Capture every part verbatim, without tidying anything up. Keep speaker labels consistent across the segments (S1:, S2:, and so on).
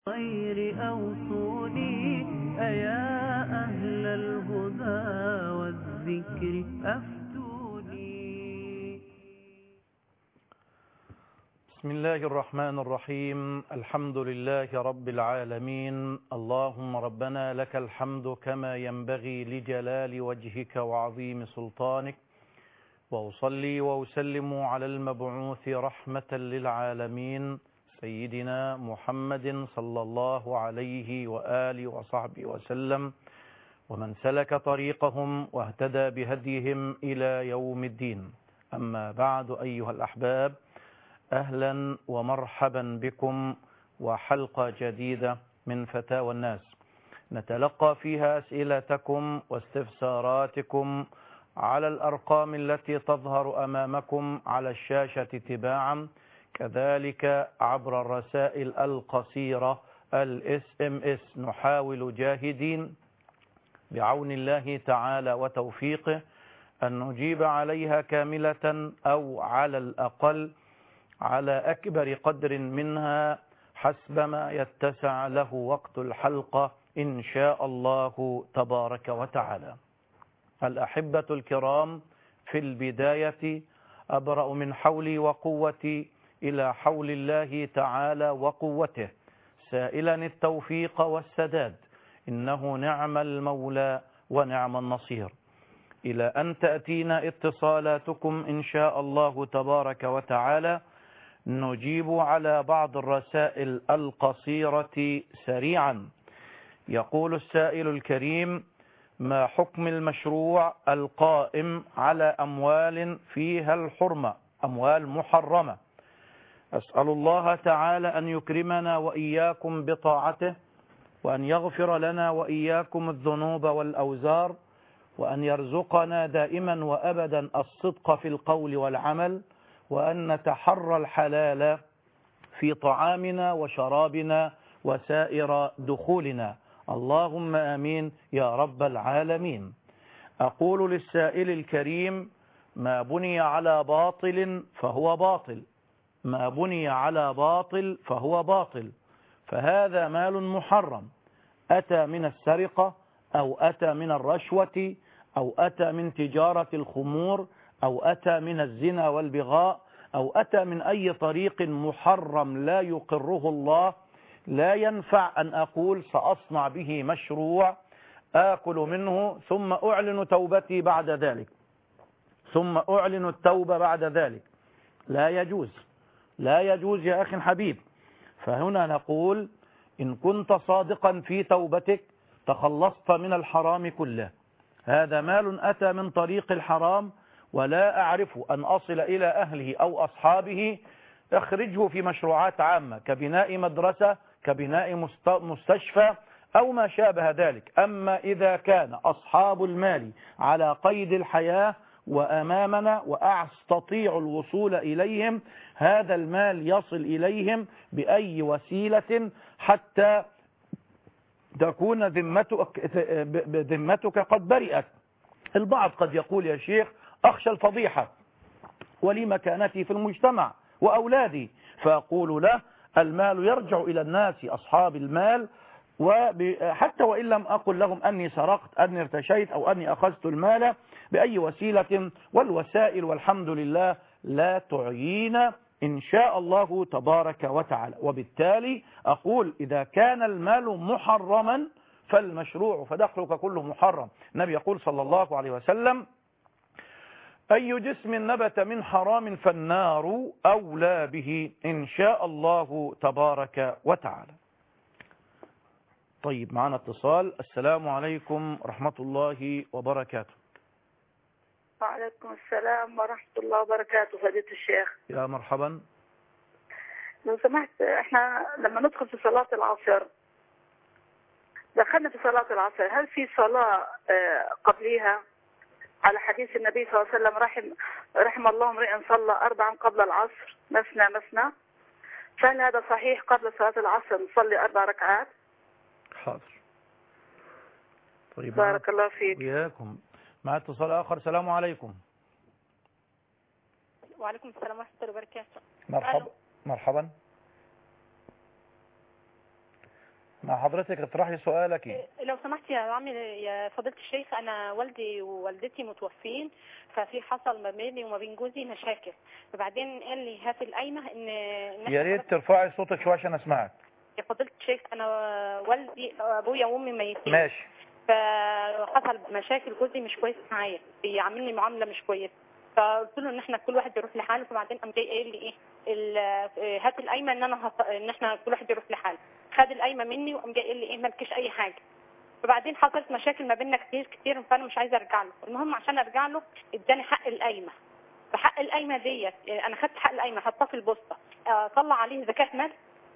S1: بالخير أوصوني أيا أهل الهدى والذكر أفتوني.
S2: بسم الله الرحمن الرحيم. الحمد لله رب العالمين. اللهم ربنا لك الحمد كما ينبغي لجلال وجهك وعظيم سلطانك، وأصلي وأسلم على المبعوث رحمة للعالمين سيدنا محمد صلى الله عليه وآله وصحبه وسلم، ومن سلك طريقهم واهتدى بهديهم إلى يوم الدين. أما بعد، أيها الأحباب، أهلا ومرحبا بكم وحلقة جديدة من فتاوى الناس نتلقى فيها أسئلتكم واستفساراتكم على الأرقام التي تظهر أمامكم على الشاشة تباعا، كذلك عبر الرسائل القصيرة الاس ام اس. نحاول جاهدين بعون الله تعالى وتوفيقه أن نجيب عليها كاملة أو على الأقل على أكبر قدر منها حسب ما يتسع له وقت الحلقة إن شاء الله تبارك وتعالى. الأحبة الكرام، في البداية أبرأ من حولي وقوتي إلى حول الله تعالى وقوته، سائلا التوفيق والسداد، إنه نعم المولى ونعم النصير. إلى أن تأتينا اتصالاتكم إن شاء الله تبارك وتعالى نجيب على بعض الرسائل القصيرة سريعا. يقول السائل الكريم: ما حكم المشروع القائم على أموال فيها الحرمة، أموال محرمة؟ أسأل الله تعالى أن يكرمنا وإياكم بطاعته، وأن يغفر لنا وإياكم الذنوب والأوزار، وأن يرزقنا دائما وأبدا الصدق في القول والعمل، وأن نتحرى الحلال في طعامنا وشرابنا وسائر دخولنا، اللهم آمين يا رب العالمين. أقول للسائل الكريم: ما بني على باطل فهو باطل، ما بني على باطل فهو باطل، فهذا مال محرم، أتى من السرقة أو أتى من الرشوة أو أتى من تجارة الخمور أو أتى من الزنا والبغاء أو أتى من أي طريق محرم لا يقره الله. لا ينفع أن أقول سأصنع به مشروع آكل منه ثم أعلن توبتي بعد ذلك، ثم أعلن التوبة بعد ذلك. لا يجوز، لا يجوز يا أخي حبيب. فهنا نقول: إن كنت صادقا في توبتك تخلصت من الحرام كله. هذا مال أتى من طريق الحرام ولا أعرف أن أصل إلى أهله أو أصحابه. اخرجه في مشروعات عامة كبناء مدرسة، كبناء مستشفى أو ما شابه ذلك. أما إذا كان أصحاب المال على قيد الحياة وأمامنا وأستطيع الوصول إليهم، هذا المال يصل إليهم بأي وسيلة حتى تكون ذمتك, ذمتك قد برئت. البعض قد يقول: يا شيخ أخشى الفضيحة ولي مكانتي في المجتمع وأولادي، فأقول له: المال يرجع إلى الناس أصحاب المال، وحتى وإن لم أقل لهم أني سرقت، أني ارتشيت، أو أني أخذت المال بأي وسيلة، والوسائل والحمد لله لا تعيين إن شاء الله تبارك وتعالى. وبالتالي أقول: إذا كان المال محرما فالمشروع فدخلك كله محرم. النبي يقول صلى الله عليه وسلم: أي جسم نبت من حرام فالنار أولى به إن شاء الله تبارك وتعالى. طيب، معنا اتصال. السلام عليكم ورحمة الله وبركاته.
S3: وعليكم السلام ورحمة الله وبركاته فضيلة الشيخ.
S2: يا مرحبا.
S3: لو سمحت، احنا لما ندخل في صلاة العصر، دخلنا في صلاة العصر، هل في صلاة قبليها؟ على حديث النبي صلى الله عليه وسلم: رحم رحم الله امرئ صلى أربعا قبل العصر مثنى مثنى. فهل هذا صحيح؟ قبل صلاة العصر نصلي أربع ركعات؟
S2: حاضر. طيب،
S3: بارك الله فيك.
S2: وياكم. مع اتصال آخر. السلام عليكم.
S4: وعليكم السلام ورحمة الله وبركاته.
S2: مرحبا. مرحبا. مع حضرتك اطرحي سؤالك.
S4: لو سمحت يا عمي يا فضيلة الشيخ، أنا والدي ووالدتي متوفين، ففي حصل ما بيني وما بين جوزي مشاكل، فبعدين قال لي هات القايمة إن إن
S2: يا ريت ترفعي صوتك شوية عشان أسمعك.
S4: يا فضيلة الشيخ أنا والدي أبويا وأمي ميتين.
S2: ماشي.
S4: فحصل مشاكل، جوزي مش كويس معايا، بيعاملني معاملة مش كويسة، فقلت له إن إحنا كل واحد يروح لحاله، فبعدين قام جاي قايل لي إيه هات القايمة إن أنا هط... إن إحنا كل واحد يروح لحاله. خد القايمه مني وقام جاي قال لي ايه مالكيش اي حاجه. فبعدين حصلت مشاكل ما بيننا كتير كتير، فانا مش عايزه ارجع له. المهم عشان ارجع له اداني حق القايمه. فحق القايمه ديت انا خدت حق القايمه حطاه في البوسطه، اطلع عليه زكاه مال،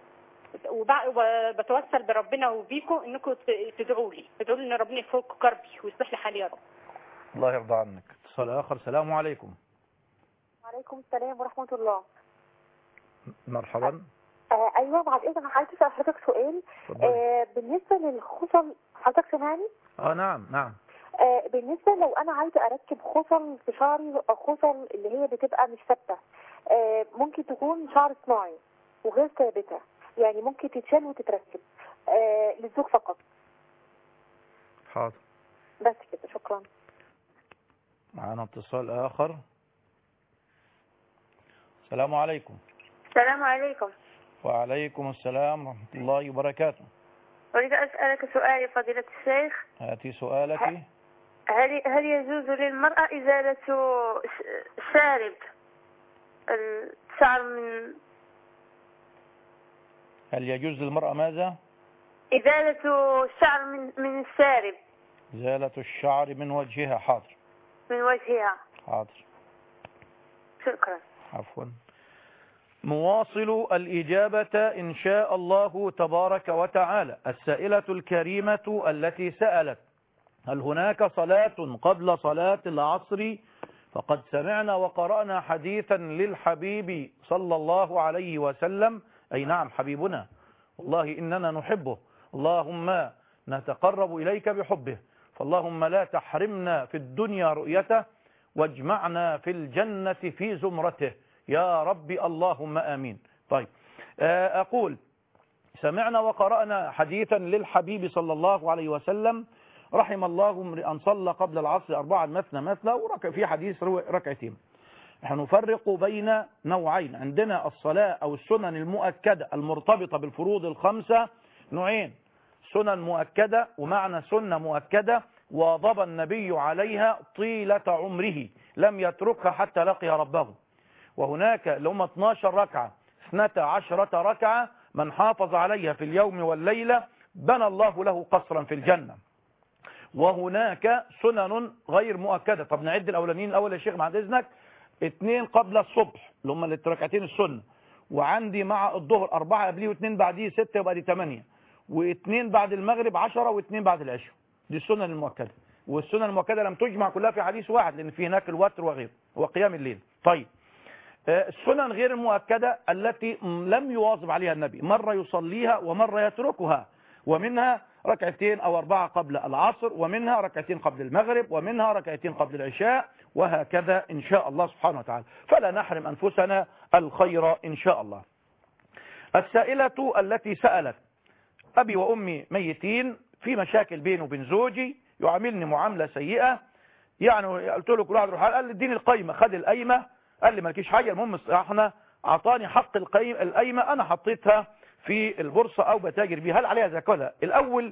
S4: وبتوسل بربنا وبيكم انكم تدعوا لي تدعوا لي ان ربنا يفك كربي ويصلح لي حالي يا رب.
S2: الله يرضى عنك. اتصال اخر. السلام عليكم.
S5: وعليكم السلام ورحمه الله.
S2: مرحبا.
S5: آه ايوه بعد اذن عايزه اسال حضرتك سؤال. آه بالنسبه للخصل، حضرتك سامعني؟
S2: اه نعم نعم.
S5: آه بالنسبه لو انا عايزه اركب خصل في شعري، خصل اللي هي بتبقى مش ثابته، آه ممكن تكون شعر صناعي وغير ثابته، يعني ممكن تتشال وتتركب آه للزوج فقط.
S2: حاضر.
S5: بس كده، شكرا.
S2: معانا اتصال اخر. السلام عليكم.
S3: السلام عليكم.
S2: وعليكم السلام ورحمة الله وبركاته.
S3: أريد أسألك سؤال يا فضيلة الشيخ.
S2: هاتي سؤالك.
S3: هل هل يجوز للمرأة إزالة شارب الشعر من
S2: هل يجوز للمرأة ماذا؟
S3: إزالة الشعر من من الشارب.
S2: إزالة الشعر من وجهها. حاضر.
S3: من وجهها.
S2: حاضر.
S3: شكرا.
S2: عفوا. مواصل الإجابة إن شاء الله تبارك وتعالى. السائلة الكريمة التي سألت هل هناك صلاة قبل صلاة العصر؟ فقد سمعنا وقرأنا حديثا للحبيب صلى الله عليه وسلم. أي نعم حبيبنا، والله إننا نحبه، اللهم نتقرب إليك بحبه، فاللهم لا تحرمنا في الدنيا رؤيته واجمعنا في الجنة في زمرته يا رب اللهم آمين. طيب أقول سمعنا وقرأنا حديثا للحبيب صلى الله عليه وسلم رحم الله امرئا صلى قبل العصر أربعا مثنى مثنى، وركع في حديث ركعتين. نحن نفرق بين نوعين، عندنا الصلاة أو السنن المؤكدة المرتبطة بالفروض الخمسة نوعين، سنن مؤكدة، ومعنى سنة مؤكدة واظب النبي عليها طيلة عمره لم يتركها حتى لقي ربه. وهناك لهم اثناشر ركعة اثنتا عشرة ركعة من حافظ عليها في اليوم والليلة بنى الله له قصرا في الجنة. وهناك سنن غير مؤكدة. طب نعد الأولانيين الأول يا شيخ بعد إذنك. اثنين قبل الصبح اللي هم الركعتين السنة، وعندي مع الظهر أربعة قبليه واثنين بعديه ستة، يبقى دي ثمانية، واثنين بعد المغرب عشرة، واثنين بعد العشاء. دي السنن المؤكدة. والسنن المؤكدة لم تجمع كلها في حديث واحد لأن في هناك الوتر وغيره وقيام الليل. طيب السنن غير المؤكدة التي لم يواظب عليها النبي، مرة يصليها ومرة يتركها، ومنها ركعتين أو أربعة قبل العصر، ومنها ركعتين قبل المغرب، ومنها ركعتين قبل العشاء، وهكذا إن شاء الله سبحانه وتعالى. فلا نحرم أنفسنا الخير إن شاء الله. السائلة التي سألت أبي وأمي ميتين، في مشاكل بيني وبين زوجي، يعاملني معاملة سيئة، يعني قلت له كل واحد يروح، قال لي اديني القايمة، خد القايمة، قال لي مالكيش حاجة، المهم احنا اعطاني حق القايمة، انا حطيتها في البورصة او بتاجر بيها، هل عليها زكاة؟ الاول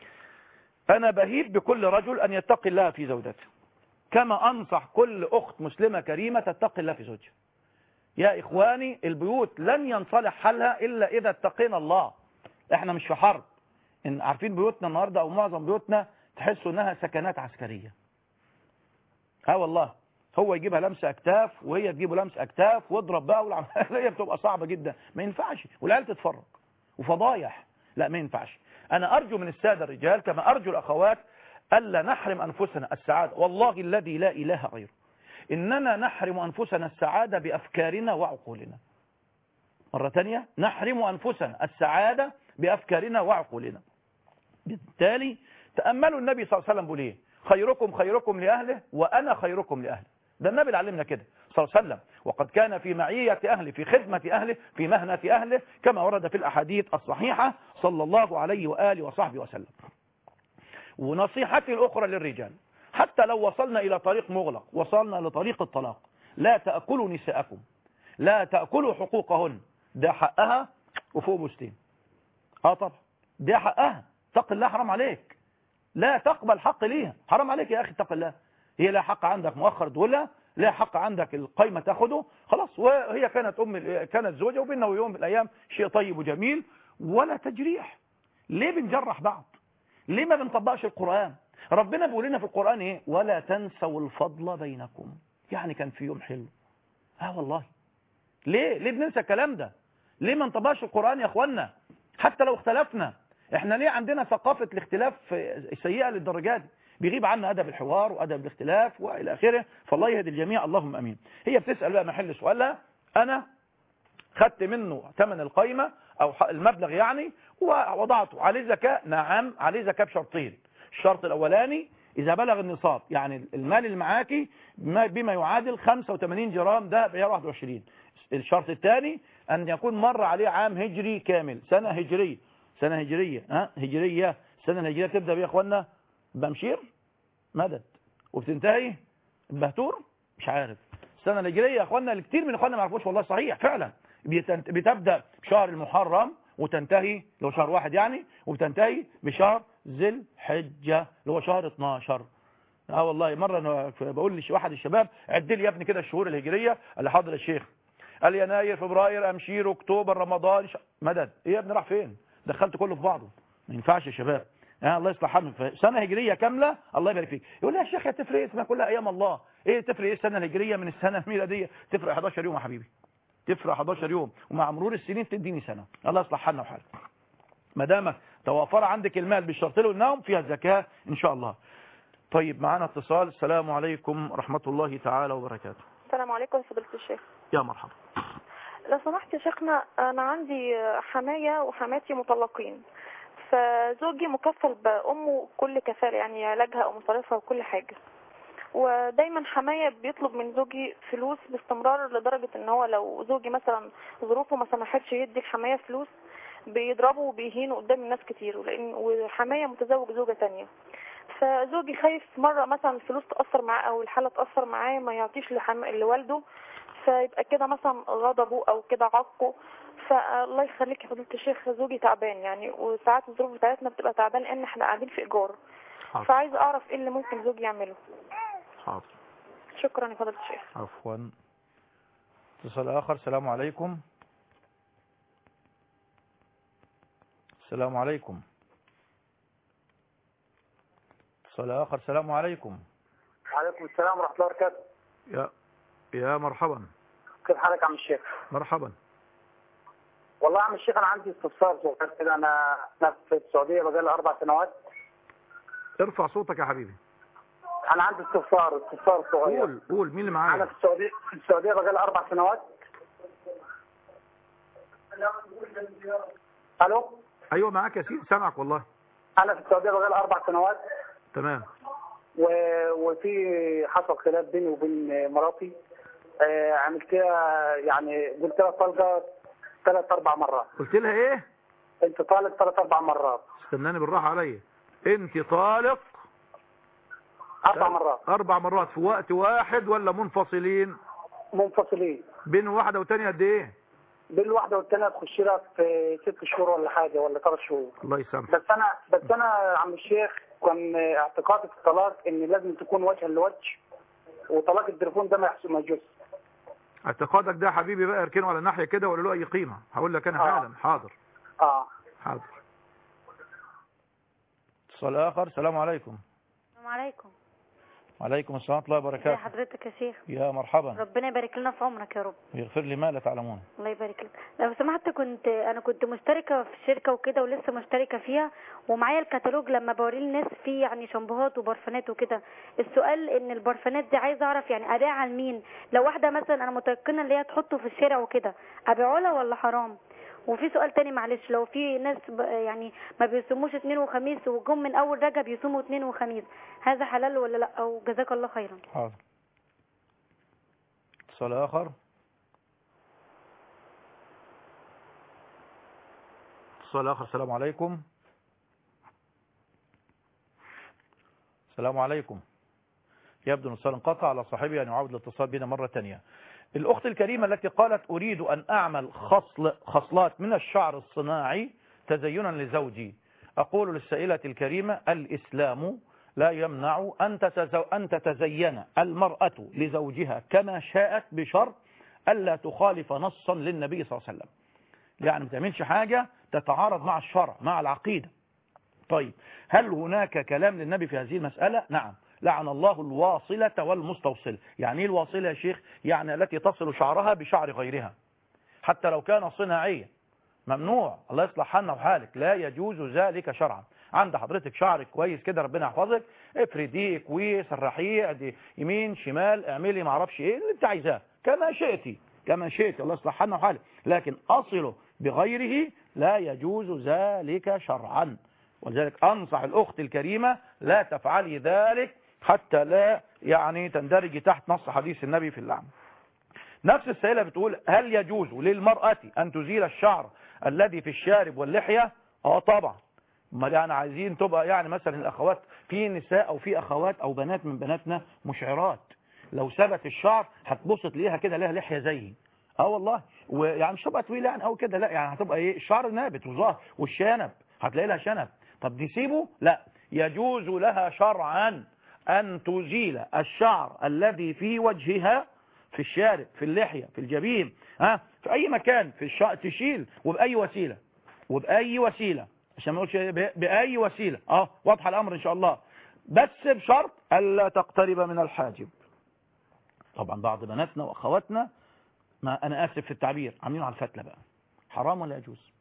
S2: انا بهيب بكل رجل ان يتقي الله في زوجته، كما انصح كل اخت مسلمة كريمة تتقي الله في زوجها. يا اخواني البيوت لن ينصلح حالها الا اذا اتقينا الله. احنا مش في حرب، ان عارفين بيوتنا النهاردة او معظم بيوتنا تحسوا انها سكنات عسكرية. ها والله، هو يجيبها لمس اكتاف وهي تجيبه لمس اكتاف واضرب بقى، والعمليه بتبقى صعبه جدا، ما ينفعش، والعيال تتفرج وفضايح، لا ما ينفعش. انا ارجو من الساده الرجال كما ارجو الاخوات الا نحرم انفسنا السعاده، والله الذي لا اله غيره اننا نحرم انفسنا السعاده بافكارنا وعقولنا. مره ثانيه نحرم انفسنا السعاده بافكارنا وعقولنا. بالتالي تاملوا النبي صلى الله عليه وسلم بيقول ايه؟ خيركم خيركم لاهله وانا خيركم لاهلي. ده النبي اللي علمنا كده صلى صلى الله عليه وسلم، وقد كان في معية أهله، في خدمة أهله، في مهنة أهله، كما ورد في الأحاديث الصحيحة صلى الله عليه وآله وصحبه وسلم. ونصيحتي الأخرى للرجال، حتى لو وصلنا إلى طريق مغلق، وصلنا لطريق الطلاق، لا تأكلوا نساءكم، لا تأكلوا حقوقهن، ده حقها وفوق بستين. اه طبعا ده حقها، اتق الله، حرام عليك، لا تقبل حق ليها، حرام عليك يا أخي، اتق الله. هي لا حق عندك مؤخر تقولها، لا حق عندك القيمة تاخده، خلاص. وهي كانت أم كانت زوجة، وبيننا ويوم من الأيام شيء طيب وجميل، ولا تجريح. ليه بنجرح بعض؟ ليه ما بنطبقش القرآن؟ ربنا بيقول لنا في القرآن ايه؟ ولا تنسوا الفضل بينكم. يعني كان في يوم حلو، اه والله. ليه ليه بننسى الكلام ده؟ ليه ما نطبقش القرآن يا اخوانا؟ حتى لو اختلفنا، احنا ليه عندنا ثقافة الاختلاف سيئة للدرجة دي؟ بيغيب عنا أدب الحوار وأدب الاختلاف وإلى آخره. فالله يهدي الجميع، اللهم أمين. هي بتسأل بقى محل سؤالها، أنا خدت منه ثمن القيمة أو المبلغ يعني ووضعته عليه زكاة. نعم عليه زكاة بشرطين. الشرط الأولاني إذا بلغ النصاب، يعني المال اللي معاكي بما يعادل خمسة وثمانين جرام، ده بعيار واحد وعشرين. الشرط الثاني أن يكون مر عليه عام هجري كامل، سنة هجرية، سنة هجرية ها هجرية. السنة الهجرية تبدأ بيه يا اخوانا بمشير مدد، وبتنتهي بهتور مش عارف. السنة الهجرية يا اخوانا اللي كتير من اخوانا ما يعرفوش، والله صحيح فعلا، بتبدأ بشهر المحرم وتنتهي لو شهر واحد يعني، وبتنتهي بشهر ذي الحجة اللي هو شهر اتناشر. اه والله مرة انا بقول لواحد الشباب عد لي يا ابني كده الشهور الهجرية، اللي حاضر الشيخ قال يناير فبراير امشير اكتوبر رمضان ش... مدد. ايه يا ابني راح فين؟ دخلت كله في بعضه، ما ينفعش يا شباب. اه الله يصلح حالك. سنه هجريه كامله، الله يبارك فيك. يقول لي يا شيخ هتفرق اسمها كلها ايام الله. ايه تفرق ايه السنه الهجريه من السنه الميلاديه؟ تفرق حداشر يوم يا حبيبي، تفرق حداشر يوم، ومع مرور السنين تديني سنه. الله يصلح حالنا وحالك. ما دام توافر عندك المال بالشرط له النوم فيها الزكاه ان شاء الله. طيب معانا اتصال. السلام عليكم ورحمه الله تعالى وبركاته.
S6: السلام عليكم فضيلة الشيخ.
S2: يا مرحبا.
S6: لو سمحت يا شيخنا، انا عندي حماية وحماتي مطلقين، فزوجي مكفل بأمه كل كفالة، يعني علاجها او مصاريفها وكل حاجة، ودايما حماية بيطلب من زوجي فلوس باستمرار، لدرجة ان هو لو زوجي مثلا ظروفه ما سمحتش يدي الحماية فلوس بيضربه وبيهينه قدام الناس كتير، ولان وحماية متزوج زوجة تانية. فزوجي خايف مرة مثلا الفلوس تأثر معاه او الحالة تأثر معاه ما يعطيش لحم... لوالده، فيبقى كده مثلا غضبه او كده عقه. فالله يخليك يا فضيلة الشيخ، زوجي تعبان يعني، وساعات الظروف بتاعتنا بتبقى تعبان لان احنا قاعدين في ايجار. فعايز اعرف ايه اللي ممكن زوجي يعمله.
S2: حاضر.
S6: شكرا يا فضيلة الشيخ.
S2: عفوا. اتصال اخر. السلام عليكم. السلام عليكم. اتصال اخر. السلام عليكم.
S7: وعليكم السلام ورحمة الله وبركاته.
S2: يا يا مرحبا.
S7: كيف حالك يا عم الشيخ؟
S2: مرحبا.
S7: والله يا عم الشيخ انا عندي استفسار صغير كده. انا انا في السعوديه بقالي اربع سنوات.
S2: ارفع صوتك يا حبيبي.
S7: انا عندي استفسار استفسار صغير.
S2: قول قول مين اللي معايا؟
S7: انا في السعوديه في السعوديه بقالي اربع سنوات. الو.
S2: ايوه معاك يا سيدي، سامعك والله.
S7: انا في السعوديه بقالي اربع سنوات.
S2: تمام.
S7: و... وفي حصل خلاف بيني وبين مراتي. آه عملتها يعني قلت لها طلقه ثلاث اربع مرات.
S2: قلت لها ايه؟
S7: انت طالق ثلاث اربع مرات.
S2: استناني بالراحه عليا. انت طالق
S7: اربع مرات.
S2: اربع مرات في وقت واحد ولا منفصلين؟
S7: منفصلين.
S2: بين واحده والثانيه قد ايه؟
S7: بين الواحده والثانيه تخش لها في ست شهور ولا حاجه ولا ثلاث شهور.
S2: الله يسامحك.
S7: بس انا بس انا يا عم الشيخ كان اعتقادي في الطلاق ان لازم تكون وجها لوجه، وطلاق التليفون ده ما يحصل ما يجوز.
S2: اعتقادك ده حبيبي بقى اركنه على ناحيه كده ولا له اي قيمه؟ هقول لك انا حالا. حاضر.
S7: اه
S2: حاضر. اتصال اخر. السلام عليكم.
S8: السلام عليكم.
S2: وعليكم السلام ورحمه الله وبركاته.
S8: ازي حضرتك يا شيخ؟
S2: يا مرحبا.
S8: ربنا يبارك لنا في عمرك يا رب
S2: ويغفر لي ما لا تعلمون.
S8: الله يبارك لك. لو سمحت، كنت انا كنت مشتركه في شركه وكده ولسه مشتركه فيها، ومعايا الكتالوج لما بوريه للناس فيه يعني شامبوهات وبرفانات وكده. السؤال ان البرفانات دي عايزه اعرف يعني ابيعها لمين؟ لو واحده مثلا انا متيقنه اللي هي تحطه في الشارع وكده، ابيعه لها ولا حرام؟ وفي سؤال تاني معلش، لو في ناس يعني ما بيصوموش اثنين وخميس وجم من اول رجب يصوموا اثنين وخميس، هذا حلال ولا لا؟ او جزاك الله خيرا.
S2: حاضر. اتصال آخر. اتصال آخر. السلام عليكم. السلام عليكم. يبدو أن الاتصال انقطع على صاحبي أن يعاود الاتصال بنا مرة ثانية. الأخت الكريمة التي قالت أريد أن أعمل خصل خصلات من الشعر الصناعي تزينا لزوجي، أقول للسائلة الكريمة الإسلام لا يمنع أن تتزو... أن تتزين المرأة لزوجها كما شاءت بشرط ألا تخالف نصا للنبي صلى الله عليه وسلم. يعني ما تعملش حاجة تتعارض مع الشرع مع العقيدة. طيب هل هناك كلام للنبي في هذه المسألة؟ نعم. لعن الله الواصلة والمستوصل. يعني ايه الواصلة يا شيخ؟ يعني التي تصل شعرها بشعر غيرها حتى لو كان صناعيا، ممنوع. الله يصلح حالنا وحالك، لا يجوز ذلك شرعا. عند حضرتك شعرك كويس كده ربنا يحفظك، افرديه كويس، سرحيه يمين شمال، اعملي ما اعرفش ايه اللي انت عايزاه كما شئتي كما شئتي، الله يصلح حالنا وحالك، لكن اصله بغيره لا يجوز ذلك شرعا. ولذلك انصح الاخت الكريمه لا تفعلي ذلك حتى لا يعني تندرج تحت نص حديث النبي في اللعن. نفس السائلة بتقول هل يجوز للمرأة أن تزيل الشعر الذي في الشارب واللحية؟ اه طبعا. ما يعني عايزين تبقى يعني مثلا الأخوات في نساء أو في أخوات أو بنات من بناتنا مشعرات، لو ثبت الشعر هتبص تلاقيها كده لها لحية زيي. اه والله. ويعني مش هتبقى طويلة يعني أو كده، لا يعني هتبقى ايه الشعر نابت وظاهر والشنب هتلاقي لها شنب. طب نسيبه؟ لا، يجوز لها شرعا أن تزيل الشعر الذي في وجهها في الشارب في اللحية في الجبين ها في أي مكان في الشعر تشيل، وبأي وسيلة وبأي وسيلة عشان ما اقولش بأي وسيلة. اه واضح الأمر إن شاء الله، بس بشرط ألا تقترب من الحاجب. طبعا بعض بناتنا وأخواتنا، ما أنا آسف في التعبير، عاملينه على الفتلة بقى. حرام ولا يجوز؟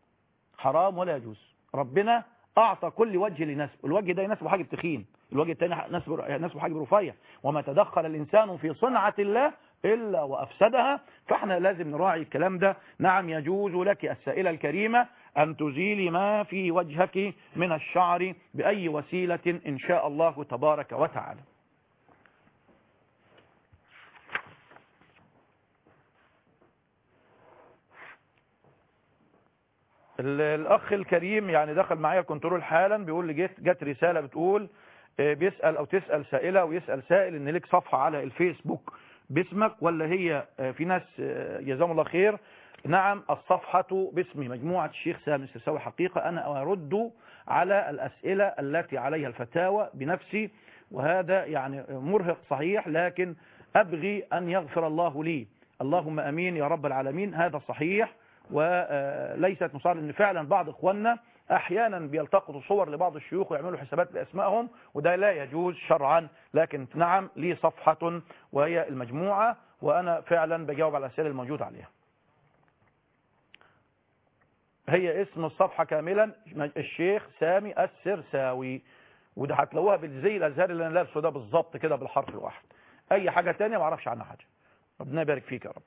S2: حرام ولا يجوز. ربنا أعطى كل وجه لنسب، الوجه ده يناسبه حاجب تخين، الوجه الثاني يناسبه حاجب رفيع، وما تدخل الإنسان في صنعة الله إلا وأفسدها. فإحنا لازم نراعي الكلام ده. نعم يجوز لك السائلة الكريمة أن تزيلي ما في وجهك من الشعر بأي وسيلة إن شاء الله تبارك وتعالى. الأخ الكريم يعني دخل معايا الكنترول حالا، بيقول لي جت جت رسالة بتقول بيسأل أو تسأل سائلة ويسأل سائل إن لك صفحة على الفيسبوك باسمك ولا هي في ناس جزاهم الله خير. نعم الصفحة باسمي، مجموعة الشيخ سامي السرساوي. حقيقة أنا أرد على الأسئلة التي عليها الفتاوى بنفسي، وهذا يعني مرهق صحيح، لكن أبغي أن يغفر الله لي. اللهم أمين يا رب العالمين. هذا صحيح وليست مصار، ان فعلا بعض اخواننا احيانا بيلتقطوا صور لبعض الشيوخ ويعملوا حسابات باسمائهم، وده لا يجوز شرعا. لكن نعم لي صفحة وهي المجموعة، وانا فعلا بجاوب على الاسئله الموجوده عليها. هي اسم الصفحة كاملا الشيخ سامي السرساوي، وده هتلاقوها بالزي الازهري اللي انا لابسه ده بالظبط كده بالحرف الواحد. اي حاجة تانية ما اعرفش عنها حاجة. ربنا يبارك فيك يا رب.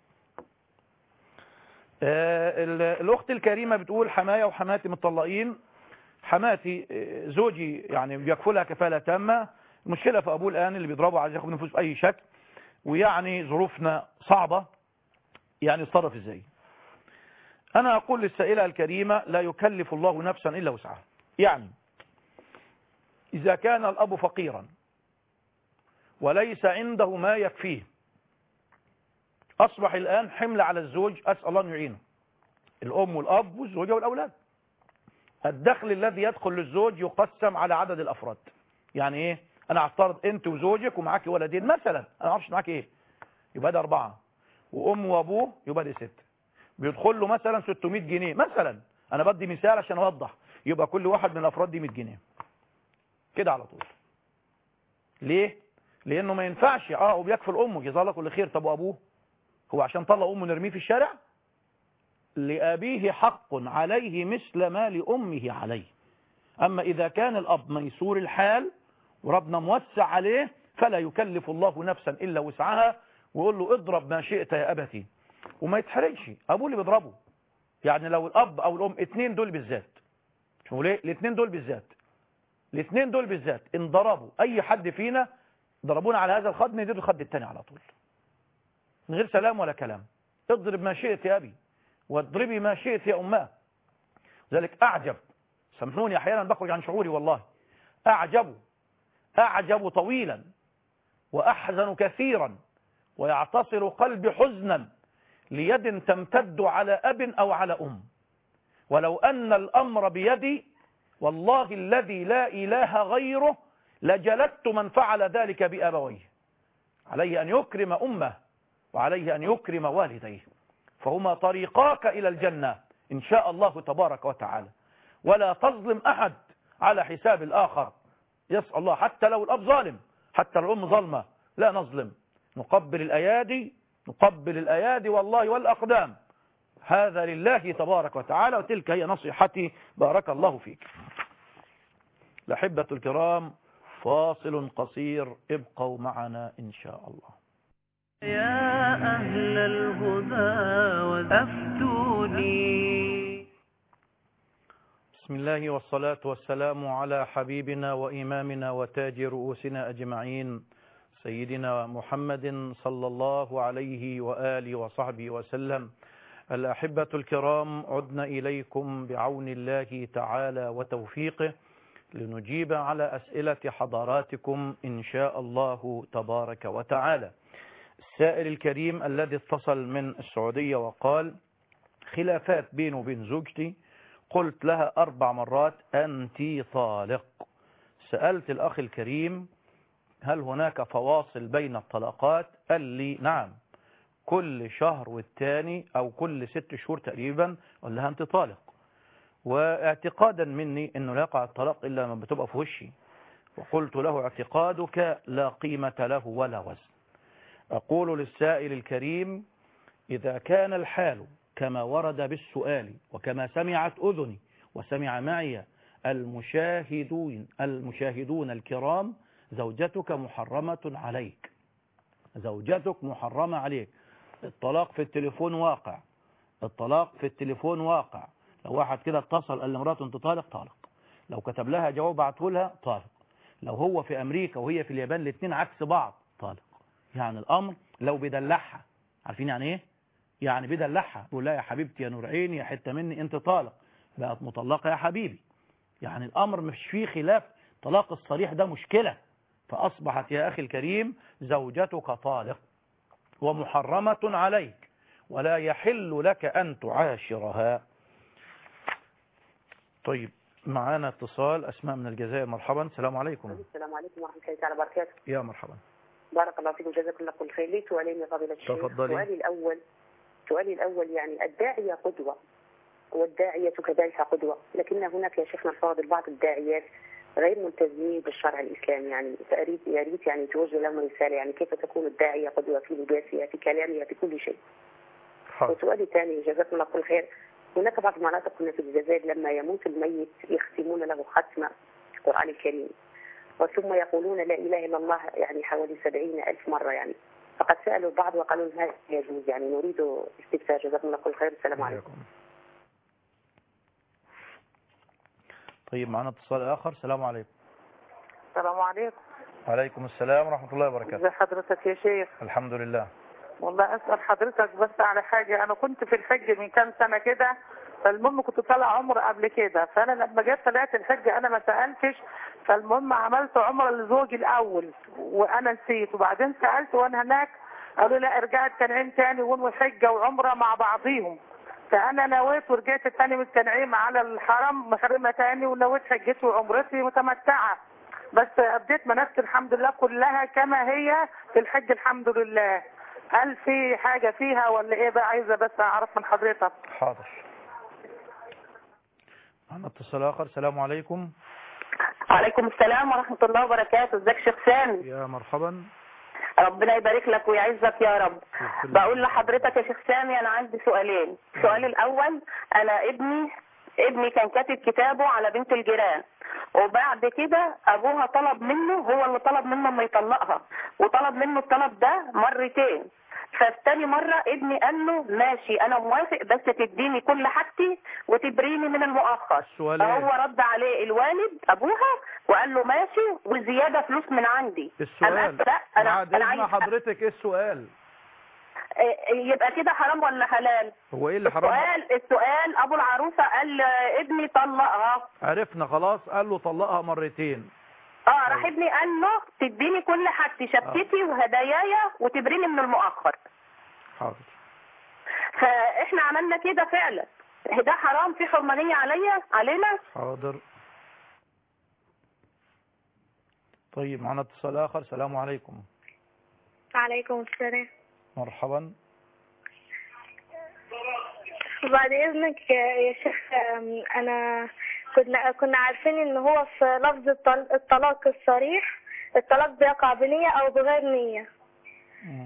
S2: الأخت الكريمة بتقول حماية وحماتي متطلقين. حماتي زوجي يعني بيكفلها كفالة تامة، المشكلة في أبوه الآن اللي بيضربه عايز ياخد نفوس بأي شكل، ويعني ظروفنا صعبة، يعني يتصرف ازاي؟ أنا أقول للسائلة الكريمة لا يكلف الله نفسا إلا وسعها. يعني إذا كان الأب فقيرا وليس عنده ما يكفيه، أصبح الآن حمل على الزوج، أسأل الله أن يعينه، الأم والأب والزوجة والأولاد. الدخل الذي يدخل للزوج يقسم على عدد الأفراد. يعني إيه؟ أنا أفترض أنت وزوجك ومعاك ولدين مثلا، أنا ما أعرفش معاك إيه، يبقى ده أربعة، وأم وأبوه يبقى ده ستة، بيدخل له مثلا ستمائة جنيه مثلا، أنا بدي مثال عشان أوضح، يبقى كل واحد من الأفراد دي مائة جنيه كده على طول. ليه؟ لأنه ما ينفعش أه وبيكفل أمه جزاه الله كل خير. طب وأبوه؟ هو عشان طلق أمه نرميه في الشارع؟ لأبيه حق عليه مثل ما لأمه عليه. أما إذا كان الأب ميسور الحال وربنا موسع عليه فلا يكلف الله نفسا إلا وسعها، ويقول له اضرب ما شئت يا أبتي، وما يتحرجش أبوه اللي بيضربه. يعني لو الأب أو الأم اتنين دول بالذات، شوفوا ليه الاتنين دول بالذات، الاتنين دول بالذات إن ضربوا أي حد فينا ضربونا على هذا الخد ندير الخد التاني على طول. من غير سلام ولا كلام. اضرب ما شئت يا أبي واضربي ما شئت يا أماه. ذلك أعجب، سامحوني أحيانا بخرج عن شعوري والله، أعجب أعجب طويلا وأحزن كثيرا ويعتصر قلبي حزنا ليد تمتد على أب أو على أم. ولو أن الأمر بيدي والله الذي لا إله غيره لجلدت من فعل ذلك بأبويه. عليه أن يكرم أمه وعليه أن يكرم والديه، فهما طريقاك إلى الجنة إن شاء الله تبارك وتعالى. ولا تظلم أحد على حساب الآخر. يسأل الله حتى لو الأب ظالم، حتى لو الأم ظلمة، لا نظلم، نقبل الأيادي نقبل الأيادي والله والأقدام. هذا لله تبارك وتعالى، وتلك هي نصيحتي. بارك الله فيك. الأحبة الكرام، فاصل قصير، ابقوا معنا إن شاء الله.
S1: يا أهل الهدى أفتوني.
S2: بسم الله والصلاة والسلام على حبيبنا وإمامنا وتاج رؤوسنا أجمعين، سيدنا محمد صلى الله عليه وآله وصحبه وسلم. الأحبة الكرام، عدنا إليكم بعون الله تعالى وتوفيقه لنجيب على أسئلة حضراتكم إن شاء الله تبارك وتعالى. السائل الكريم الذي اتصل من السعودية وقال: خلافات بيني وبين زوجتي، قلت لها أربع مرات أنتِ طالق. سألت الأخ الكريم هل هناك فواصل بين الطلاقات؟ قال لي نعم، كل شهر والتاني أو كل ست شهور تقريبا قال لها أنتِ طالق. واعتقادا مني أنه لا يقع الطلاق إلا لما بتبقى في وشي، وقلت له اعتقادك لا قيمة له ولا وزن. أقول للسائل الكريم: إذا كان الحال كما ورد بالسؤال وكما سمعت أذني وسمع معي المشاهدون المشاهدون الكرام، زوجتك محرمة عليك، زوجتك محرمة عليك. الطلاق في التليفون واقع، الطلاق في التليفون واقع. لو واحد كده اتصل قال لمراته انت طالق، طالق. لو كتب لها جواب بعته لها، طالق. لو هو في أمريكا وهي في اليابان، الاثنين عكس بعض، طالق. يعني الأمر لو بيدلعها، عارفين يعني ايه؟ يعني بيدلعها، بيقول لها يا حبيبتي يا نور عيني يا حته مني انت طالق، بقت مطلقه يا حبيبي. يعني الأمر مش فيه خلاف، طلاق الصريح ده مشكلة. فأصبحت يا أخي الكريم زوجتك طالق ومحرمة عليك، ولا يحل لك أن تعاشرها. طيب، معانا اتصال. أسماء من الجزائر، مرحبا. السلام عليكم.
S9: السلام عليكم ورحمة الله تعالى وبركاته.
S2: يا مرحبا.
S9: بارك الله فيكم وجزاكم الله كل خير. لي سؤالين يا فضيلة الشيخ.
S2: تفضلي.
S9: سؤالي الأول سؤالي الأول يعني الداعية قدوة والداعية كذلك قدوة، لكن هناك يا شيخنا الفاضل بعض الداعيات غير ملتزمين بالشرع الإسلامي، يعني فأريد يا ريت يعني توجه لهم رسالة، يعني كيف تكون الداعية قدوة في لباسها في كلامها في كل شيء.
S2: حاضر.
S9: وسؤالي الثاني جزاكم الله كل خير، هناك بعض المناطق هنا في الجزائر لما يموت الميت يختمون له ختمة القرآن الكريم، وثم يقولون لا إله إلا الله يعني حوالي سبعين ألف مرة يعني. فقد سألوا البعض وقالوا هذا يجوز، يعني نريد استفسار. جزاكم الله كل خير. السلام عليكم.
S2: طيب، معنا اتصال آخر. السلام عليكم.
S10: السلام عليكم.
S2: وعليكم السلام ورحمة الله وبركاته.
S10: ازي حضرتك يا شيخ؟
S2: الحمد لله.
S10: والله أسأل حضرتك بس على حاجة. أنا كنت في الحج من كام سنة كده، فالمهم كنت طالع عمره قبل كده، فأنا لما جيت طلعت الحج أنا ما سألتش، فالمهم عملت عمره لزوجي الأول وأنا نسيت، وبعدين سألت وأنا هناك قالوا لا ارجعي التنعيم تاني وانوي حجة وعمرة مع بعضيهم. فأنا نويت ورجعت تاني من التنعيم على الحرم محرمة تاني، ونويت حجتي وعمرتي متمتعة، بس أبديت مناسك الحمد لله كلها كما هي في الحج الحمد لله. هل في حاجة فيها ولا ايه بقى؟ عايزة بس اعرف من حضرتك.
S2: حاضر. معنا اتصال آخر. السلام عليكم.
S11: وعليكم السلام ورحمة الله وبركاته. ازيك شيخ سامي؟
S2: يا مرحبا.
S11: ربنا يبارك لك ويعزك يا رب. بقول لحضرتك يا شيخ سامي أنا عندي سؤالين. السؤال الأول، أنا ابني ابني كان كاتب كتابه على بنت الجيران، وبعد كده أبوها طلب منه، هو اللي طلب منه ما يطلقها، وطلب منه الطلب ده مرتين. فالتاني مرة ابني قال له ماشي أنا موافق بس تديني كل حاجتي وتبريني من المؤخر. فهو رد عليه الوالد أبوها وقال له ماشي وزيادة فلوس من عندي.
S2: السؤال
S11: أنا أنا
S2: بعد إذن حضرتك إيه السؤال؟
S11: يبقى كده حرام ولا حلال؟
S2: هو ايه اللي حرام؟
S11: السؤال السؤال ابو العروسه قال ابني طلقها.
S2: عرفنا خلاص، قال له طلقها مرتين.
S11: اه راح ابني قال له تديني كل حاجتي، شبكتي وهداياي وتبريني من المؤخر.
S2: حاضر.
S11: فاحنا عملنا كده فعلا، ده حرام، في حرمانيه عليا علينا.
S2: حاضر. طيب معنا اتصال اخر. السلام عليكم.
S12: وعليكم السلام.
S2: مرحبا.
S12: بعد اذنك يا شيخ، انا كنا كنا عارفين ان هو في لفظ الطلاق الصريح الطلاق بيقع بنية او بغير نية.
S2: م.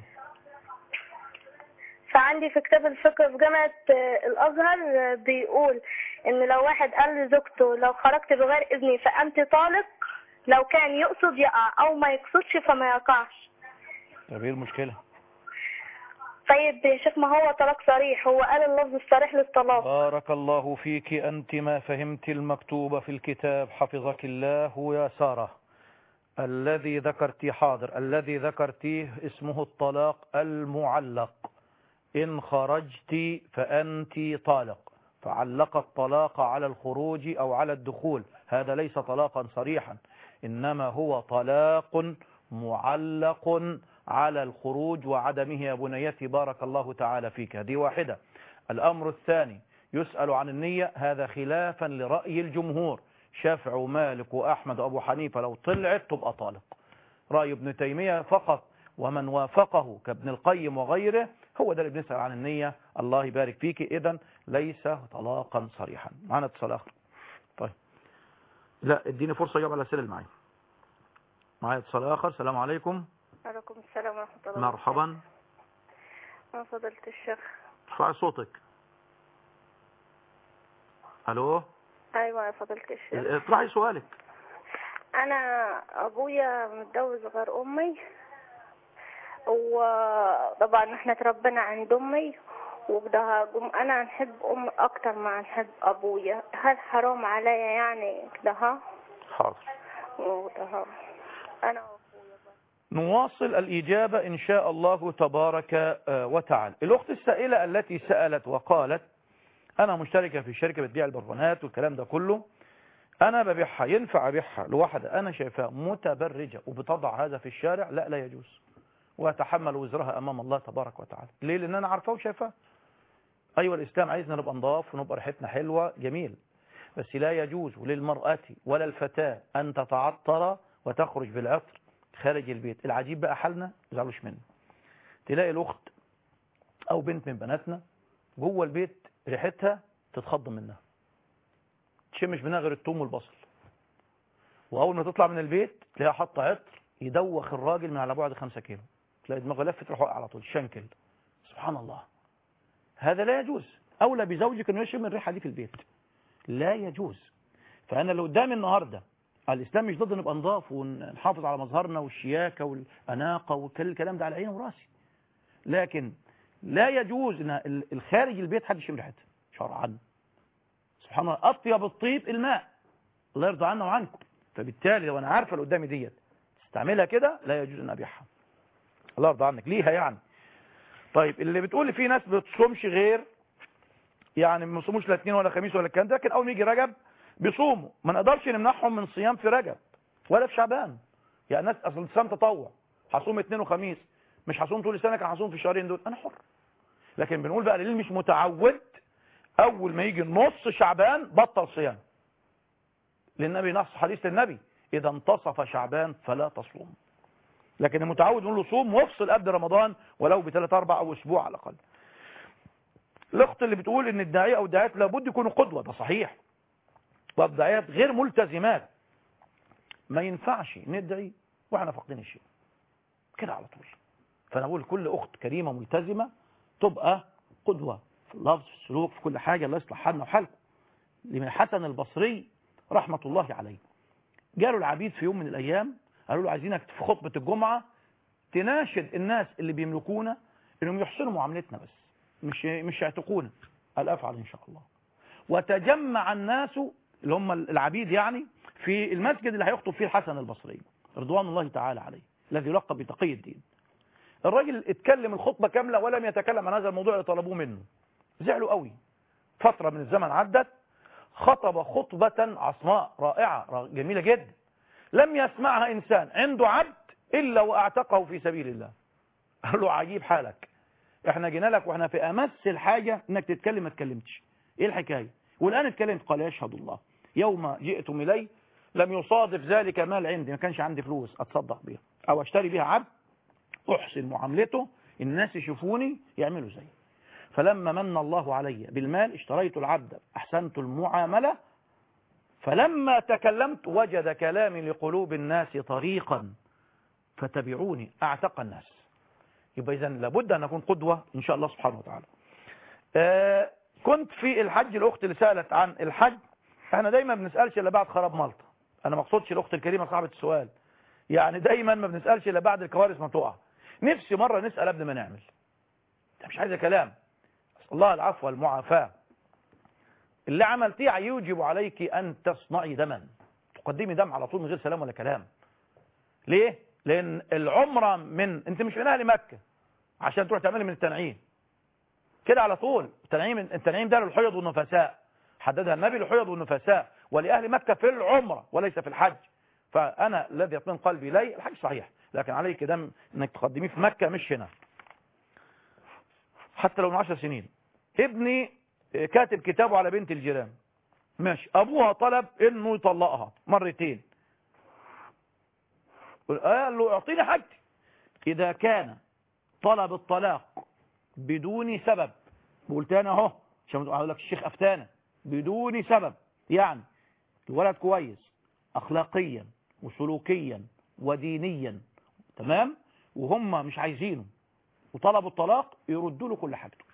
S12: فعندي في كتاب الفقه في جامعة الازهر بيقول ان لو واحد قال لزوجته لو خرجت بغير اذني فانت طالق، لو كان يقصد يقع او ما يقصدش فما يقعش.
S2: طب ايه المشكلة؟
S12: طيب يا شيخ، ما هو طلاق صريح، هو قال اللفظ الصريح للطلاق.
S2: بارك الله فيك، أنت ما فهمت المكتوب في الكتاب، حفظك الله يا سارة. الذي ذكرتي حاضر الذي ذكرتيه اسمه الطلاق المعلق. إن خرجت فأنت طالق، فعلق الطلاق على الخروج أو على الدخول، هذا ليس طلاقا صريحا، إنما هو طلاق معلق على الخروج وعدمه يا بنيتي. بارك الله تعالى فيك. هذه واحدة. الأمر الثاني يسأل عن النية، هذا خلافا لرأي الجمهور، شافعي ومالك وأحمد وأبو حنيفة، لو طلعت تبقى طالق. رأي ابن تيمية فقط ومن وافقه كابن القيم وغيره، هو ده اللي بنسأل عن النية. الله يبارك فيك. إذن ليس طلاقا صريحا. معنا اتصال آخر. طيب لا اديني فرصة اجاوب على الأسئلة اللي معايا. معايا اتصال آخر. السلام عليكم.
S12: وعليكم السلام ورحمة الله.
S2: مرحبا.
S12: أنا فضيلة الشيخ.
S2: ارفعي صوتك. الو.
S12: ايوه يا فضيلة الشيخ.
S2: اطرحي سؤالك.
S12: انا ابويا متجوز غير امي، وطبعا احنا تربينا عند امي وكده، قوم انا نحب امي اكتر ما نحب ابويا، هل حرام عليا يعني كده؟ ها
S2: حاضر.
S12: وده انا
S2: نواصل الإجابة إن شاء الله تبارك وتعالى. الأخت السائلة التي سألت وقالت أنا مشتركة في شركة بتبيع البرفانات والكلام ده كله، أنا ببيعها، ينفع أبيعها لواحدة أنا شايفاها متبرجة وبتضع هذا في الشارع؟ لا لا يجوز، وأتحمل وزرها أمام الله تبارك وتعالى. ليه؟ لأن أنا عارفاه وشايفاه. أيوة الإسلام عايزنا نبقى نضاف ونبقى ريحتنا حلوة، جميل، بس لا يجوز للمرأة ولا الفتاة أن تتعطر وتخرج بالعطر خارج البيت. العجيب بقى حالنا، مزعلوش منه، تلاقي الأخت أو بنت من بناتنا جوه البيت ريحتها تتخض منها، تشمش منها غير الثوم والبصل، وأول ما تطلع من البيت تلاقيها حاطه عطر يدوخ الراجل من على بعد خمسة كيلو، تلاقي دماغه لفت تروح على طول شنكل. سبحان الله، هذا لا يجوز. أولى بزوجك أنه يشم الريحة دي في البيت، لا يجوز. فأنا اللي قدامي النهاردة الإسلام مش ضد نبقى نضاف ونحافظ على مظهرنا والشياكة والأناقة وكل الكلام ده على عيني وراسي، لكن لا يجوز ان الخارج البيت حد يشم ريحتها شرعا. سبحان الله، أطيب الطيب الماء، الله يرضى عنا وعنكم. فبالتالي لو أنا عارفة اللي قدامي ديت تستعملها كده لا يجوز أن أبيعها، الله يرضى عنك ليها يعني. طيب اللي بتقول لي في ناس ما بتصومش غير يعني ما بيصوموش لا اثنين ولا خميس ولا الكلام ده، لكن أول ما يجي رجب بيصوموا، ما نقدرش نمنعهم من صيام في رجب ولا في شعبان. يعني الناس اصل الصيام تطوع، هصوم اثنين وخميس، مش هصوم طول السنه، كان هصوم في الشهرين دول، انا حر. لكن بنقول بقى للي مش متعود اول ما يجي نص شعبان بطل صيام، لان النبي نص حديث النبي اذا انتصف شعبان فلا تصوم. لكن المتعود نقول له صوم وافصل قبل رمضان ولو بثلاث اربع او اسبوع على الاقل. الاخت اللي بتقول ان الداعيه او الداعيات لابد يكونوا قدوه، ده صحيح، والداعيات غير ملتزمات، ما ينفعش ندعي واحنا فاقدين الشيء كده على طول. فانا بقول كل اخت كريمه ملتزمه تبقى قدوه في اللفظ في السلوك في كل حاجه، الله يصلح حالنا وحالكم. لمن حسن البصري رحمه الله عليه جاله العبيد في يوم من الايام قالوا له عايزينك في خطبه الجمعه تناشد الناس اللي بيملكونا انهم يحسنوا معاملتنا، بس مش مش يعتقونا. قال افعل ان شاء الله. وتجمع الناس اللي هم العبيد يعني في المسجد اللي هيخطب فيه الحسن البصري رضوان الله تعالى عليه، الذي يلقب بتقي الدين. الراجل اتكلم الخطبة كاملة ولم يتكلم عن هذا الموضوع اللي طلبوه منه. زعلوا قوي. فترة من الزمن عدت، خطب خطبة عصماء رائعة جميلة جدا لم يسمعها إنسان عنده عبد إلا وأعتقه في سبيل الله. قال له عجيب حالك، احنا جينا لك واحنا في أمس الحاجة انك تتكلم ما تكلمتش، ايه الحكاية؟ والآن اتكلمت. قال يشهد الله يوم جئتم إلي لم يصادف ذلك مال عندي، ما كانش عندي فلوس أتصدق بيها أو أشتري بيها عبد أحسن معاملته، الناس يشوفوني يعملوا زي. فلما من الله علي بالمال اشتريت العبد أحسنت المعاملة، فلما تكلمت وجد كلامي لقلوب الناس طريقا فتبعوني أعتق الناس. يبقى إذن لابد أن نكون قدوة إن شاء الله سبحانه وتعالى. آه كنت في الحج، الأخت اللي سألت عن الحج، احنا دايما ما بنسألش إلا بعد خراب مالطا. أنا ما اقصدش الأخت الكريمة صاحبة السؤال، يعني دايما ما بنسألش إلا بعد الكوارث ما تقع. نفسي مرة نسأل قبل ما نعمل، ده مش عايز كلام. أسأل الله العفو والمعافاة. اللي عملتيه يوجب عليك أن تصنعي دما، تقدمي دم على طول من غير سلام ولا كلام. ليه؟ لأن العمرة من أنت مش من أهل مكة عشان تروح تعملي من التنعيم كده على طول. التنعيم التنعيم ده للحيض والنفساء، حددها النبي للحيض والنفساء ولأهل مكة في العمرة وليس في الحج. فأنا الذي يطمئن قلبي لي الحج صحيح، لكن عليك دم انك تقدميه في مكة مش هنا، حتى لو من عشر سنين. ابني كاتب كتابه على بنت الجيران، ماشي، ابوها طلب انه يطلقها مرتين، قال له اعطيني حاجتي. اذا كان طلب الطلاق بدون سبب، قلت انا اهو عشان اقول لك الشيخ افتانا، بدون سبب، يعني الولد كويس اخلاقيا وسلوكيا ودينيا تمام، وهم مش عايزينه وطلبوا الطلاق، يردوا له كل حاجته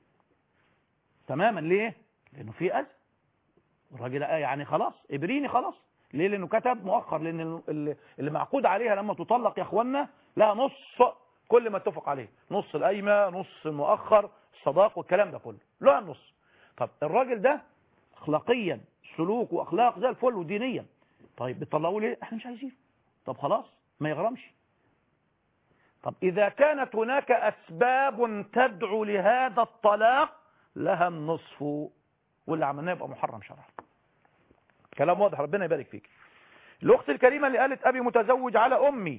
S2: تماما. ليه؟ لانه في اذى. الراجل يعني خلاص ابريني خلاص. ليه؟ لانه كتب مؤخر، لان اللي معقود عليها لما تطلق يا اخوانا لها نص كل ما اتفق عليه، نص القايمه، نص المؤخر، الصداق والكلام ده كله له النص. طب الراجل ده اخلاقيا سلوك واخلاق زي الفل ودينيا، طيب بتطلقوا ليه؟ احنا مش عايزين. طب خلاص ما يغرمش. طب اذا كانت هناك اسباب تدعو لهذا الطلاق لها النصف، واللي عملناه يبقى محرم شرعا. كلام واضح، ربنا يبارك فيك. الاخت الكريمه اللي قالت ابي متزوج على امي،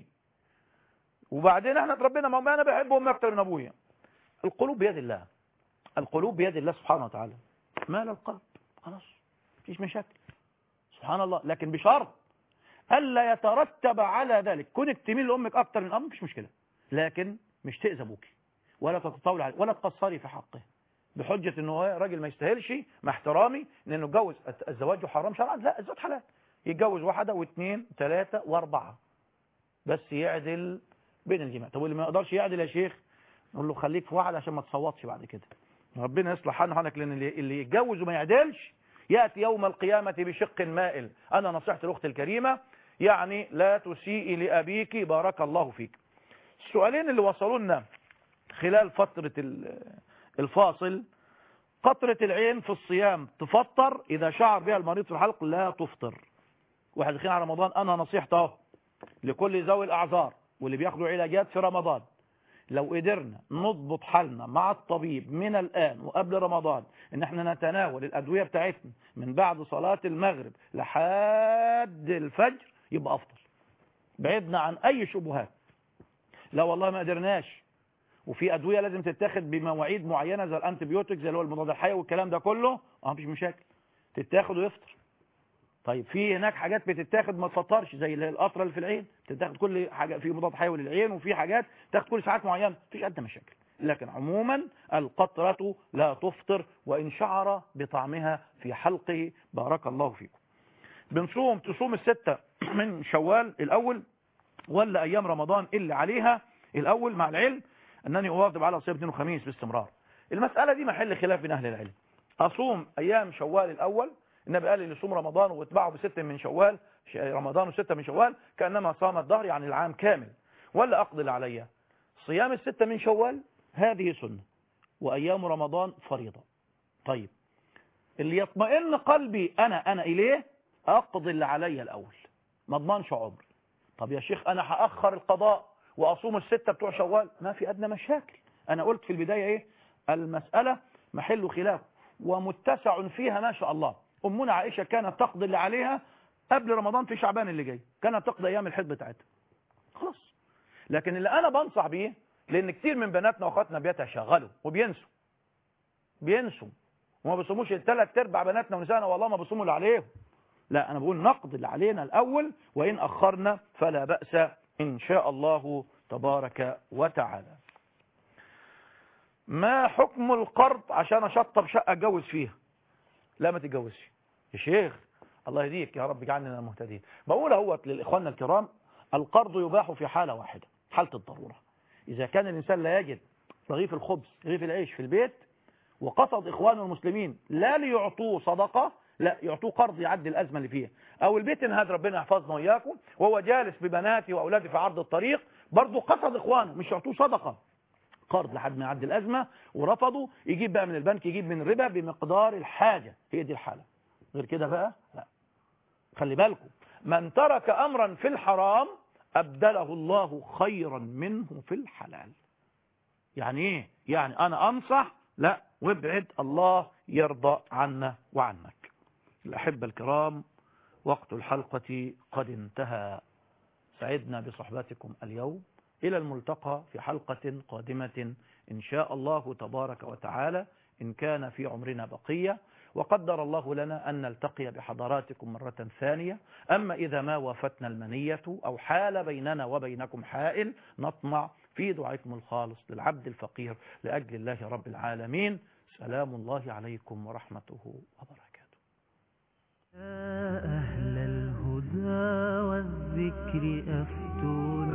S2: وبعدين احنا ربنا ما انا بحب امي اكتر من ابويا. القلوب بيد الله، القلوب بيد الله سبحانه وتعالى. مال القلب خلاص مفيش مشاكل سبحان الله، لكن بشرط الا يترتب على ذلك كونك تميل لامك اكتر من ابوك، مفيش مشكله، لكن مش تاذي ابوك ولا تتطاولي عليه ولا تقصري في حقه بحجه انه راجل ما يستاهلش، مع احترامي انه يتجوز. الزواج حرام شرعا؟ لا، الزواج حلال. يتجوز واحده واثنين ثلاثه واربعه، بس يعدل بين الجماع. طب واللي ما يقدرش يعدل يا شيخ نقول له خليك في واحده عشان ما تصوتش بعد كده. ربنا يصلح حالك، لان اللي يتجوز وما يعدلش ياتي يوم القيامه بشق مائل. انا نصيحتي الاخت الكريمه يعني لا تسيئي لابيك بارك الله فيك. السؤالين اللي وصلوا لنا خلال فتره الفاصل: قطرة العين في الصيام تفطر إذا شعر بها المريض في الحلق؟ لا تفطر. واحد داخلين على رمضان، أنا نصيحته اهو لكل ذوي الأعذار واللي بياخدوا علاجات في رمضان، لو قدرنا نضبط حالنا مع الطبيب من الآن وقبل رمضان إن احنا نتناول الأدوية بتاعتنا من بعد صلاة المغرب لحد الفجر يبقى أفضل، بعدنا عن أي شبهات. لا والله ما قدرناش، وفي ادويه لازم تتاخد بمواعيد معينه زي الانتيبيوتيك زي اللي هو المضاد الحيوي والكلام ده كله، اه مفيش مشاكل تتاخد ويفطر. طيب في هناك حاجات بتتاخد ما تفطرش زي القطره اللي في العين، تتاخد كل حاجه في مضاد حيوي للعين، وفي حاجات تاخد كل ساعات معينه، مفيش ادنى مشاكل. لكن عموما القطره لا تفطر وان شعر بطعمها في حلقه بارك الله فيكم. بنصوم تصوم السته من شوال الاول ولا ايام رمضان اللي عليها الاول؟ مع العلم أنني أواظب على صيام اثنين وخميس باستمرار. المسألة دي محل خلاف بين أهل العلم. أصوم أيام شوال الأول، النبي قال لي يصوم رمضان واتبعه بستة من شوال، رمضان وستة من شوال كأنما صام الدهر يعني العام كامل، ولا أقضي عليها؟ صيام الستة من شوال هذه سنة، وأيام رمضان فريضة. طيب اللي يطمئن قلبي أنا أنا إليه أقضي اللي عليا الأول، ما اضمنش عمر. طب يا شيخ أنا هأخر القضاء وأصوم الستة بتوع شوال، ما في أدنى مشاكل. أنا قلت في البداية إيه؟ المسألة محل خلاف ومتسع فيها ما شاء الله. أمنا عائشة كانت تقضي اللي عليها قبل رمضان في شعبان اللي جاي، كانت تقضي أيام الحيض بتاعتها خلاص. لكن اللي أنا بنصح بيه، لأن كتير من بناتنا وأخواتنا بيتشغلوا وبينسوا بينسوا وما بيصوموش. الثلاث ارباع بناتنا ونسانا والله ما بيصوموا اللي عليهم. لا، أنا بقول نقضي اللي علينا الأول، وإن أخرنا فلا بأس إن شاء الله تبارك وتعالى. ما حكم القرض عشان أشطب شقة أتجوز فيها؟ لا ما تتجوزش يا شيخ، الله يهديك يا رب، اجعلنا من المهتدين. بقول اهوت للإخواننا الكرام، القرض يباح في حالة واحدة، حالة الضرورة. إذا كان الإنسان لا يجد رغيف الخبز رغيف العيش في البيت، وقصد إخوانه المسلمين لا ليعطوه صدقة، لا يعطوه قرض يعدي الأزمة اللي فيها، أو البيت انهد ربنا يحفظنا وإياكم وهو جالس ببناتي وأولادي في عرض الطريق، برضه قصد إخوانه مش يعطوه صدقة، قرض لحد ما يعدي الأزمة ورفضوا، يجيب بقى من البنك، يجيب من الربا بمقدار الحاجة. هي دي الحالة، غير كده بقى لا. خلي بالكم، من ترك أمرا في الحرام أبدله الله خيرا منه في الحلال. يعني إيه؟ يعني أنا أنصح لا وابعد، الله يرضى عنا وعنك. الأحبة الكرام، وقت الحلقة قد انتهى. سعدنا بصحبتكم اليوم، إلى الملتقى في حلقة قادمة إن شاء الله تبارك وتعالى، إن كان في عمرنا بقية، وقدر الله لنا أن نلتقي بحضراتكم مرة ثانية. أما إذا ما وافتنا المنية أو حال بيننا وبينكم حائل، نطمع في دعائكم الخالص للعبد الفقير لأجل الله رب العالمين. سلام الله عليكم ورحمته وبركاته.
S1: يا أهل الهدى والذكر أفتون